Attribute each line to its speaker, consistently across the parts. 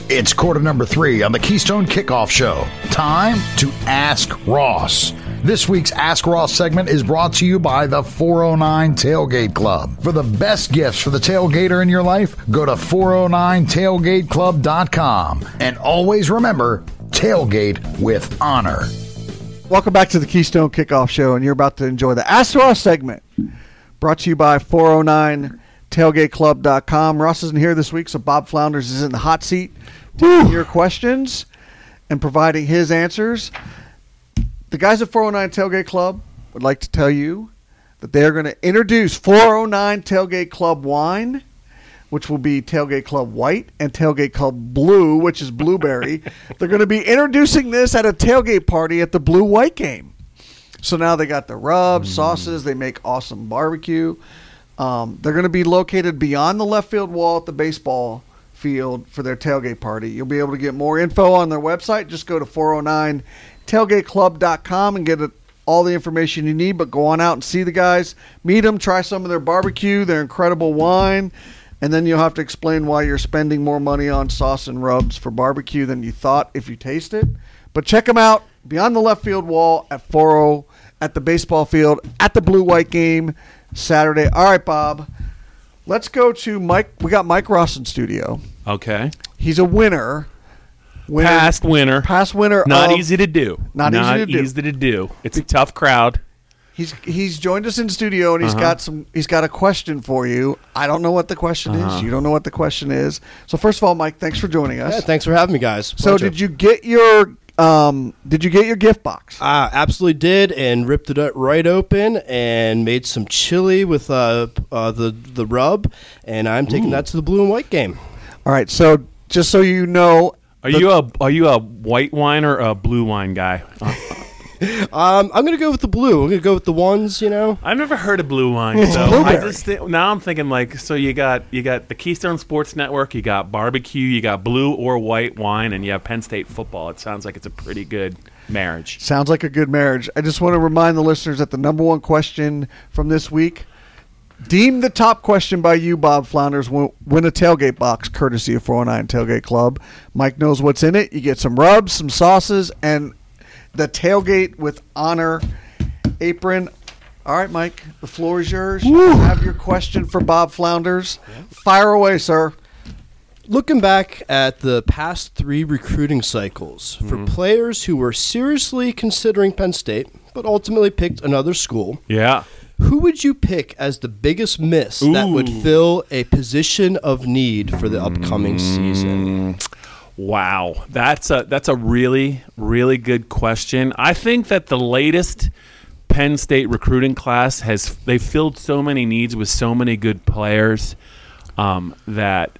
Speaker 1: It's quarter number 3 on the Keystone Kickoff Show. Time to Ask Ross. This week's Ask Ross segment is brought to you by the 409 Tailgate Club. For the best gifts for the tailgater in your life, go to 409tailgateclub.com. And always remember, tailgate with honor.
Speaker 2: Welcome back to the Keystone Kickoff Show, and you're about to enjoy the Ask Ross segment, brought to you by 409tailgateclub.com. Ross isn't here this week, so Bob Flounders is in the hot seat taking your questions and providing his answers. The guys at 409 Tailgate Club would like to tell you that they are going to introduce 409 Tailgate Club wine, which will be Tailgate Club White, and Tailgate Club Blue, which is blueberry. They're going to be introducing this at a tailgate party at the Blue White game. So now they got the rubs, sauces. They make awesome barbecue. They're going to be located beyond the left field wall at the baseball field for their tailgate party. You'll be able to get more info on their website. Just go to 409tailgateclub.com and get all the information you need, but go on out and see the guys. Meet them, try some of their barbecue, their incredible wine, and then you'll have to explain why you're spending more money on sauce and rubs for barbecue than you thought if you taste it. But check them out beyond the left field wall at at the baseball field at the Blue-White game Saturday. All right, Bob. Let's go to Mike. We got Mike Ross in studio.
Speaker 3: Okay.
Speaker 2: He's a winner.
Speaker 3: Past winner. Not easy to do.
Speaker 2: Not easy to do.
Speaker 3: It's a tough crowd.
Speaker 2: He's joined us in studio, and he's got a question for you. I don't know what the question is. You don't know what the question is. So first of all, Mike, thanks for joining us.
Speaker 4: Yeah, thanks for having me, guys.
Speaker 2: So
Speaker 4: Pleasure.
Speaker 2: did you get your gift box?
Speaker 4: Absolutely did, and ripped it right open and made some chili with the rub, and I'm taking that to the Blue and White game.
Speaker 2: All right, so just so you know,
Speaker 3: are you a white wine or a blue wine guy?
Speaker 4: I'm going to go with the blue. I'm going to go with the ones, you know.
Speaker 3: I've never heard of blue wine.
Speaker 2: It's
Speaker 3: so
Speaker 2: blueberry.
Speaker 3: Now I'm thinking so you got the Keystone Sports Network, you got barbecue, you got blue or white wine, and you have Penn State football. It sounds like it's a pretty good marriage.
Speaker 2: Sounds like a good marriage. I just want to remind the listeners that the number one question from this week, deemed the top question by you, Bob Flounders, win a tailgate box courtesy of 409 Tailgate Club. Mike knows what's in it. You get some rubs, some sauces, and the Tailgate with Honor apron. All right, Mike, the floor is yours. You have your question for Bob Flounders. Fire away, sir.
Speaker 4: Looking back at the past 3 recruiting cycles for players who were seriously considering Penn State but ultimately picked another school, who would you pick as the biggest miss that would fill a position of need for the upcoming season?
Speaker 3: Wow, that's a really, really good question. I think that the latest Penn State recruiting class they filled so many needs with so many good players that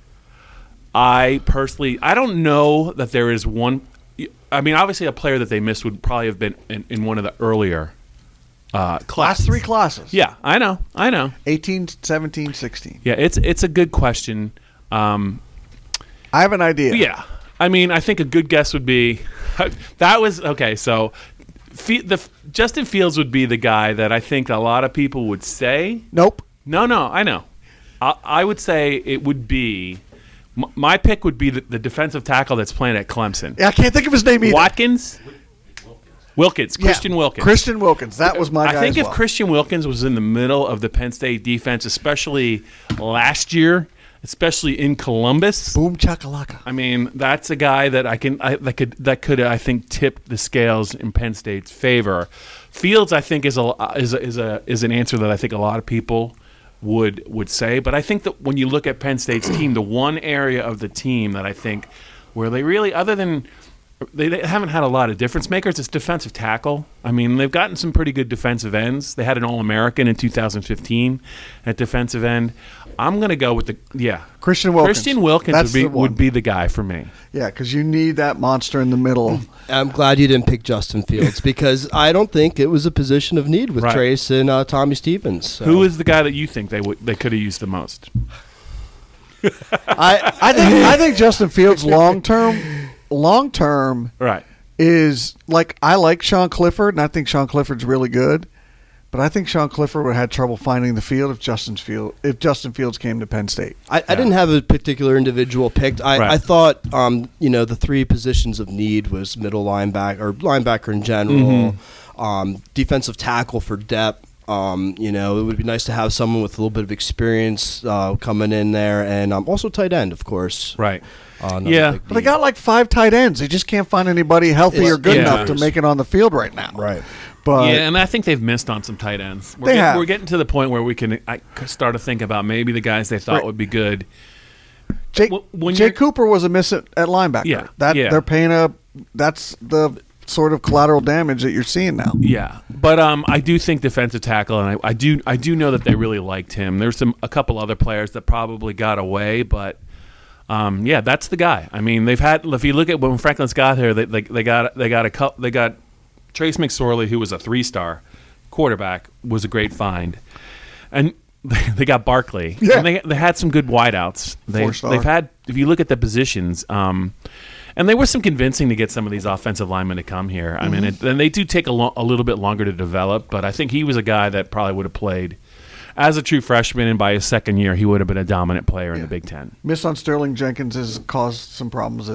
Speaker 3: I don't know that there is one. I mean, obviously, a player that they missed would probably have been in one of the earlier classes.
Speaker 2: Last 3 classes.
Speaker 3: Yeah, I know.
Speaker 2: 18, 17, 16.
Speaker 3: Yeah, it's a good question.
Speaker 2: I have an idea.
Speaker 3: Yeah. I mean, I think a good guess would be that was okay. So, Justin Fields would be the guy that I think a lot of people would say.
Speaker 2: Nope.
Speaker 3: No, I know. I would say it would be my pick would be the defensive tackle that's playing at Clemson.
Speaker 2: Yeah, I can't think of his name either.
Speaker 3: Watkins. Wilkins, Christian Wilkins.
Speaker 2: Christian Wilkins. That was my guy.
Speaker 3: I think if Christian Wilkins was in the middle of the Penn State defense, especially last year, especially in Columbus.
Speaker 2: Boom chakalaka.
Speaker 3: I mean, that's a guy that that could I think tip the scales in Penn State's favor. Fields, I think, is an answer that I think a lot of people would say. But I think that when you look at Penn State's team, the one area of the team that I think where they really, other than they haven't had a lot of difference makers, it's defensive tackle. I mean, they've gotten some pretty good defensive ends. They had an All-American in 2015 at defensive end. I'm going to go with
Speaker 2: Christian Wilkins.
Speaker 3: Christian Wilkins would be the guy for me.
Speaker 2: Yeah, because you need that monster in the middle.
Speaker 4: I'm glad you didn't pick Justin Fields because I don't think it was a position of need with Trace and Tommy Stevens. So.
Speaker 3: Who is the guy that you think they could have used the most?
Speaker 2: I think Justin Fields long term
Speaker 3: right
Speaker 2: is like I like Sean Clifford and I think Sean Clifford's really good, But I think Sean Clifford would have had trouble finding the field if Justin Fields came to Penn State.
Speaker 4: I didn't have a particular individual picked. I thought the three positions of need was middle linebacker in general, defensive tackle for depth. It would be nice to have someone with a little bit of experience coming in there, and also tight end, of course.
Speaker 3: Right.
Speaker 2: But they got like 5 tight ends. They just can't find anybody healthy or good enough to make it on the field right now.
Speaker 4: Right.
Speaker 2: But
Speaker 3: and I think they've missed on some tight ends. We're getting to the point where we can start to think about maybe the guys they thought would be good.
Speaker 2: Jake Cooper was a miss at linebacker.
Speaker 3: Yeah.
Speaker 2: They're paying that's the sort of collateral damage that you're seeing now.
Speaker 3: Yeah, but I do think defensive tackle, and I do know that they really liked him. There's a couple other players that probably got away, but that's the guy. I mean, they've had. If you look at when Franklin got here, they got Trace McSorley, who was a 3-star quarterback, was a great find, and they got Barkley.
Speaker 2: Yeah,
Speaker 3: and they had some good wideouts.
Speaker 2: 4-star.
Speaker 3: They've had. If you look at the positions. And there was some convincing to get some of these offensive linemen to come here. I mean, and they do take a little bit longer to develop, but I think he was a guy that probably would have played as a true freshman, and by his second year, he would have been a dominant player in the Big Ten.
Speaker 2: Miss on Sterling Jenkins has caused some problems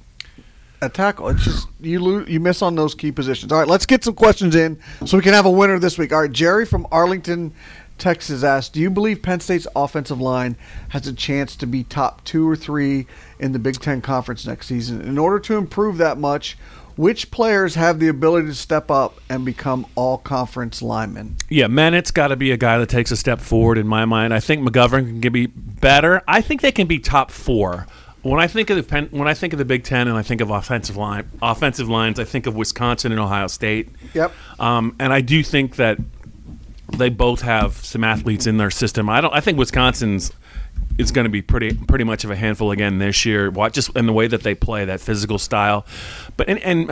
Speaker 2: at tackle. It's just you miss on those key positions. All right, let's get some questions in so we can have a winner this week. All right, Jerry from Arlington, Texas asked, do you believe Penn State's offensive line has a chance to be top 2 or 3 in the Big Ten Conference next season? In order to improve that much, which players have the ability to step up and become all-conference linemen?
Speaker 3: Yeah, Mannett's got to be a guy that takes a step forward in my mind. I think McGovern can be better. I think they can be top 4. When I think of the Big Ten and I think of offensive lines, I think of Wisconsin and Ohio State.
Speaker 2: Yep.
Speaker 3: And I do think that they both have some athletes in their system. I think Wisconsin's is going to be pretty much of a handful again this year. Just in the way that they play, that physical style. But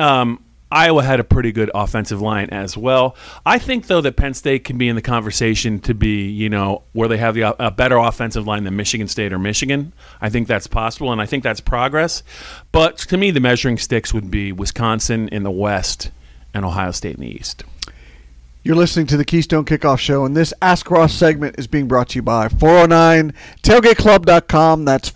Speaker 3: Iowa had a pretty good offensive line as well. I think though that Penn State can be in the conversation to be where they have a better offensive line than Michigan State or Michigan. I think that's possible, and I think that's progress. But to me, the measuring sticks would be Wisconsin in the West and Ohio State in the East.
Speaker 2: You're listening to the Keystone Kickoff Show, and this Ask Ross segment is being brought to you by 409tailgateclub.com. That's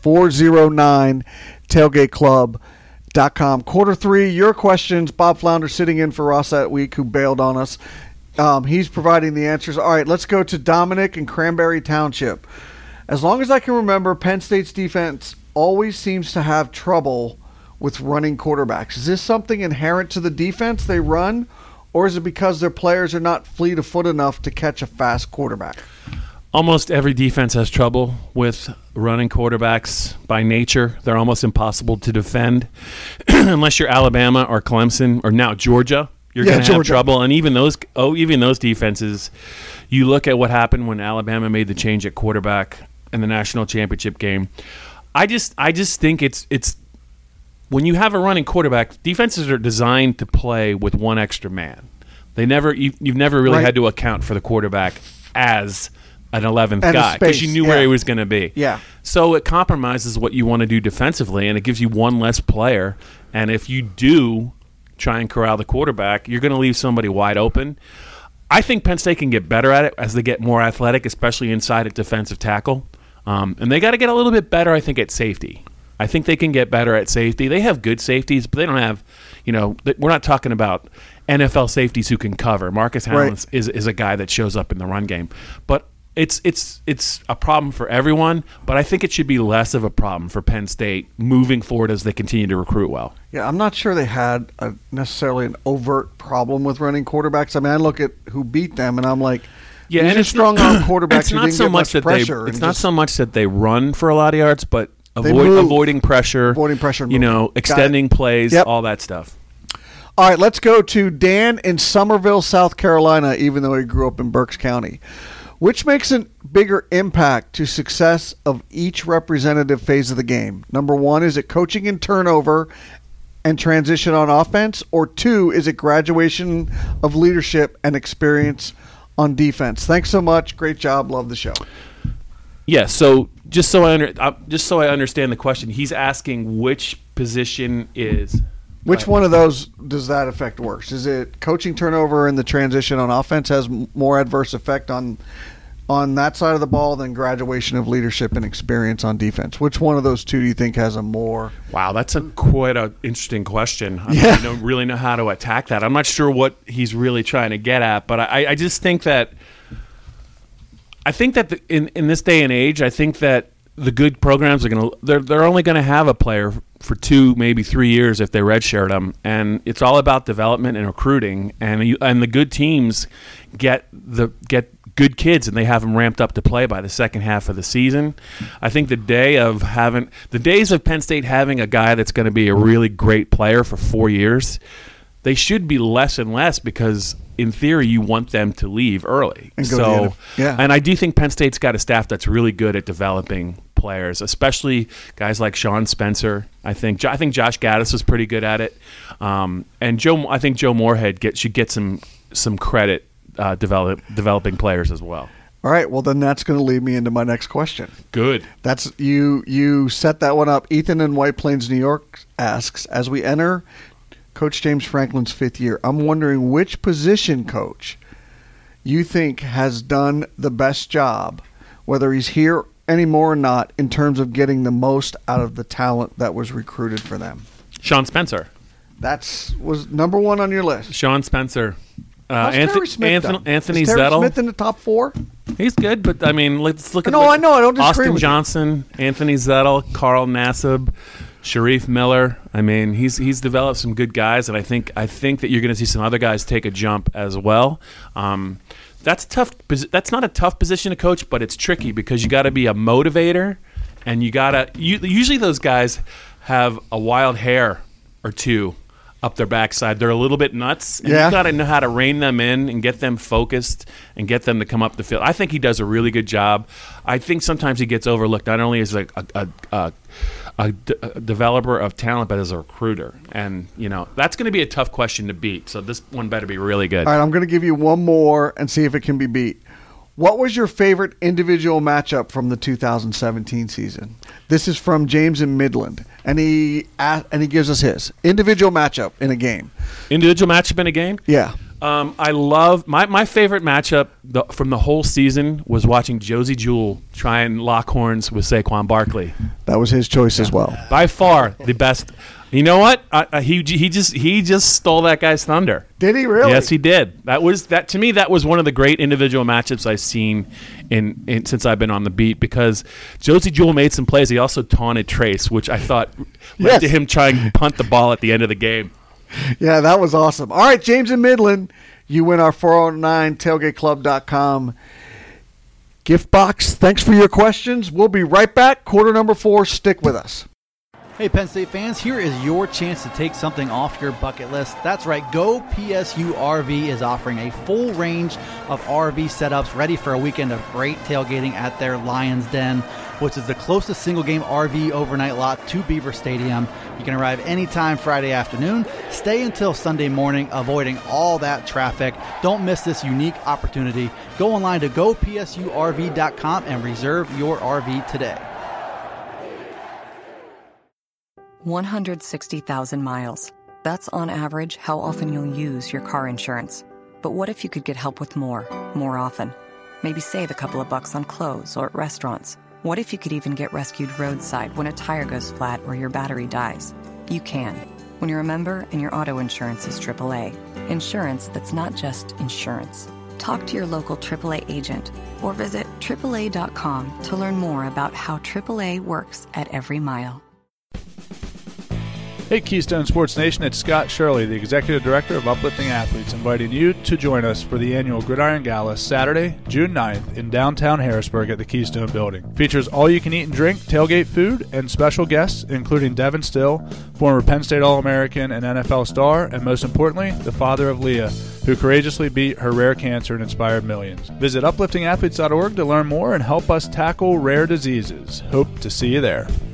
Speaker 2: 409tailgateclub.com. Quarter 3, your questions. Bob Flounder sitting in for Ross that week, who bailed on us. He's providing the answers. All right, let's go to Dominic in Cranberry Township. As long as I can remember, Penn State's defense always seems to have trouble with running quarterbacks. Is this something inherent to the defense they run, or is it because their players are not fleet of foot enough to catch a fast quarterback?
Speaker 3: Almost every defense has trouble with running quarterbacks by nature. They're almost impossible to defend unless you're Alabama or Clemson or now Georgia. You're going to have trouble. And even those defenses, you look at what happened when Alabama made the change at quarterback in the national championship game. I just think it's when you have a running quarterback, defenses are designed to play with one extra man. You've never really had to account for the quarterback as an 11th guy because you knew where he was going to be.
Speaker 2: Yeah.
Speaker 3: So it compromises what you want to do defensively, and it gives you one less player. And if you do try and corral the quarterback, you're going to leave somebody wide open. I think Penn State can get better at it as they get more athletic, especially inside at defensive tackle. And they got to get a little bit better, I think, at safety. I think they can get better at safety. They have good safeties, but they don't have, we're not talking about NFL safeties who can cover. Marcus Allen is a guy that shows up in the run game. But it's a problem for everyone, but I think it should be less of a problem for Penn State moving forward as they continue to recruit well.
Speaker 2: Yeah, I'm not sure they had necessarily an overt problem with running quarterbacks. I mean, I look at who beat them, and I'm like,
Speaker 3: yeah,
Speaker 2: these are strong-arm quarterbacks who didn't get much pressure.
Speaker 3: It's not so much that they run for a lot of yards, but avoiding pressure, extending plays, all that stuff.
Speaker 2: All right, let's go to Dan in Somerville, South Carolina, even though he grew up in Berks County. Which makes a bigger impact to success of each representative phase of the game? Number 1, is it coaching and turnover and transition on offense? Or 2, is it graduation of leadership and experience on defense? Thanks so much. Great job. Love the show.
Speaker 3: Yeah, so just so I understand the question, he's asking which position is
Speaker 2: Which one of those does that affect worse? Is it coaching turnover and the transition on offense has more adverse effect on that side of the ball than graduation of leadership and experience on defense? Which one of those two do you think has a more...
Speaker 3: Wow, that's quite an interesting question. I don't really know how to attack that. I'm not sure what he's really trying to get at, but I just think that... in this day and age, I think that the good programs are they're only going to have a player for 2, maybe 3 years if they redshirt them, and it's all about development and recruiting. And the good teams get good kids, and they have them ramped up to play by the second half of the season. I think the days of Penn State having a guy that's going to be a really great player for 4 years, they should be less and less, because in theory you want them to leave early. And I do think Penn State's got a staff that's really good at developing players, especially guys like Sean Spencer. I think Josh Gaddis is pretty good at it, and I think Joe Moorhead should get some credit developing players as well.
Speaker 2: All right, well then that's going to lead me into my next question.
Speaker 3: Good.
Speaker 2: That's you set that one up. Ethan in White Plains, New York asks, as we enter Coach James Franklin's 5th year, I'm wondering which position coach you think has done the best job, whether he's here anymore or not, in terms of getting the most out of the talent that was recruited for them.
Speaker 3: Sean Spencer.
Speaker 2: That was number 1 on your list.
Speaker 3: Sean Spencer.
Speaker 2: Anthony
Speaker 3: Zettel.
Speaker 2: Smith in the top 4?
Speaker 3: He's good, but I mean, let's look at
Speaker 2: I know. I don't disagree
Speaker 3: Austin
Speaker 2: with
Speaker 3: Johnson, Anthony Zettel, Carl Nassib, Sharif Miller. I mean, he's developed some good guys, and I think that you're going to see some other guys take a jump as well. That's tough. That's not a tough position to coach, but it's tricky because you got to be a motivator, and usually those guys have a wild hair or two up their backside. They're a little bit nuts, and you got to know how to rein them in and get them focused and get them to come up the field. I think he does a really good job. I think sometimes he gets overlooked, not only as a developer of talent, but as a recruiter. And, that's going to be a tough question to beat. So this one better be really good.
Speaker 2: All right, I'm going to give you one more and see if it can be beat. What was your favorite individual matchup from the 2017 season? This is from James in Midland, and he gives us his individual matchup in a game.
Speaker 3: Individual matchup in a game?
Speaker 2: Yeah.
Speaker 3: I love my favorite matchup from the whole season was watching Josie Jewell try and lock horns with Saquon Barkley.
Speaker 2: That was his choice as well.
Speaker 3: By far the best. You know what? He just stole that guy's thunder.
Speaker 2: Did he really?
Speaker 3: Yes, he did. To me, that was one of the great individual matchups I've seen in since I've been on the beat, because Josie Jewell made some plays. He also taunted Trace, which I thought led to him trying to punt the ball at the end of the game.
Speaker 2: Yeah, that was awesome. All right, James in Midland, you win our 409tailgateclub.com gift box. Thanks for your questions. We'll be right back. Quarter number 4. Stick with us.
Speaker 5: Hey, Penn State fans, here is your chance to take something off your bucket list. That's right, Go PSU RV is offering a full range of RV setups ready for a weekend of great tailgating at their Lions Den, which is the closest single-game RV overnight lot to Beaver Stadium. You can arrive anytime Friday afternoon, stay until Sunday morning, avoiding all that traffic. Don't miss this unique opportunity. Go online to gopsurv.com and reserve your RV today.
Speaker 6: 160,000 miles. That's on average how often you'll use your car insurance. But what if you could get help with more often? Maybe save a couple of bucks on clothes or at restaurants. What if you could even get rescued roadside when a tire goes flat or your battery dies? You can, when you're a member and your auto insurance is AAA. Insurance that's not just insurance. Talk to your local AAA agent or visit AAA.com to learn more about how AAA works at every mile.
Speaker 7: Hey Keystone Sports Nation, it's Scott Shirley, the Executive Director of Uplifting Athletes, inviting you to join us for the annual Gridiron Gala Saturday, June 9th in downtown Harrisburg at the Keystone Building. Features all you can eat and drink, tailgate food, and special guests including Devin Still, former Penn State All-American and NFL star, and most importantly, the father of Leah, who courageously beat her rare cancer and inspired millions. Visit upliftingathletes.org to learn more and help us tackle rare diseases. Hope to see you there.